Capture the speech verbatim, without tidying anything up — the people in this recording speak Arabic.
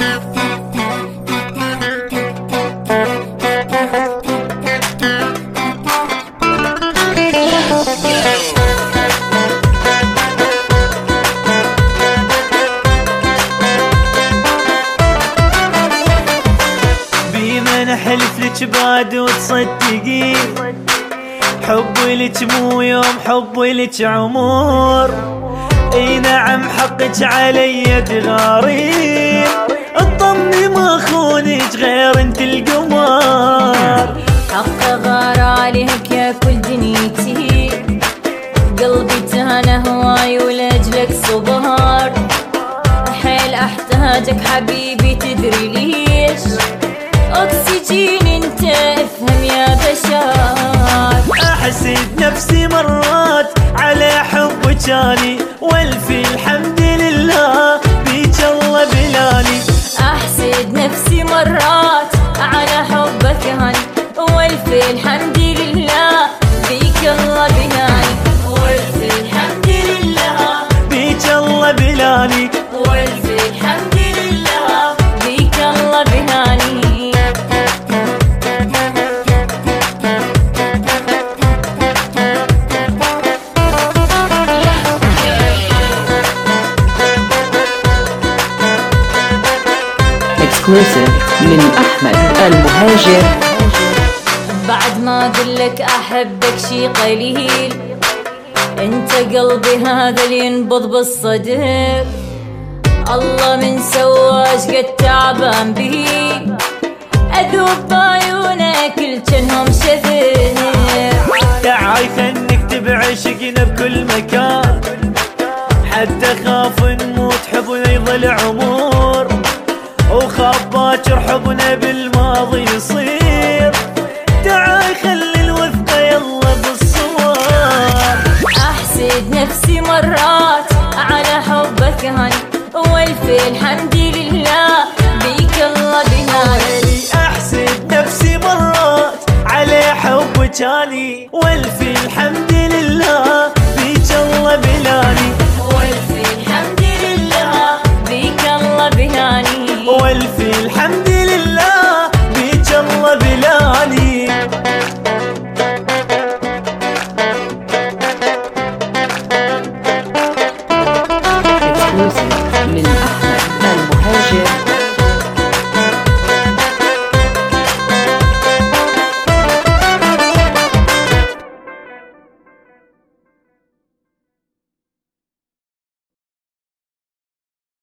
احلف لك بعد وتصدقين حبي لك مو يوم حبي لك عمر. اي نعم حقك علي تغارين اطمني ما خونك غير انت القمر. حق غار عليك يا كل دنيتي قلبي تهنى هواي ولاجلك صبر. حيل احتاجك حبيبي تدري ليش اكسجين انت افهم يا بشر. احسد نفسي مرات على حبك اني والفي الحمد لله بيك الله بلاني. احسد نفسي مرات على حبك اني والفي الحمد لله بيك الله بلاني. والفي الحمد لله بيك الله بلاني. والفي الحمد لله بيك الله بلاني. exclusive من أحمد المهاجر. بعد ما أقولك أحبك شي قليل انت قلبي هذا اللي ينبض بالصدر. الله من سواش قد تعبان بي أذوب بعيونك الجنهم شذر. تعاي خليك تبعشقنا بكل مكان حتى خاف نموت حبنا يظل عمر وخاف باكر حبنا بالماضي يصير. تعاي خلي الوثقة يلا بالصور. احسد نفسي مرات على حبك هاني والفي الحمد لله بيك الله بلاني. احسد نفسي مرات على حبك اني والفي الحمد لله بيك الله بلاني.